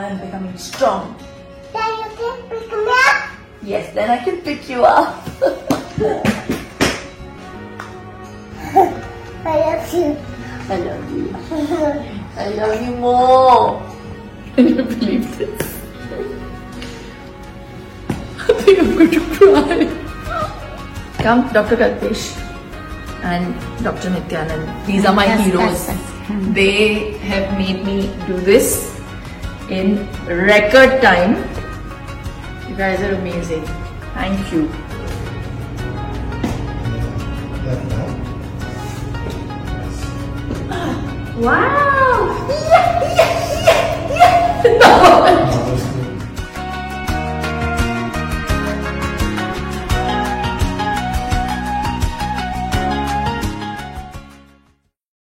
and becoming strong. Then you can pick me up. Yes, then I can pick you up. I love you. I love you. I love you more. Can you believe this? I think I'm going to cry. Come, Dr. Kalpesh and Dr. Nityanand. These are my heroes. They have made me do this in record time. You guys are amazing. Thank you. Wow!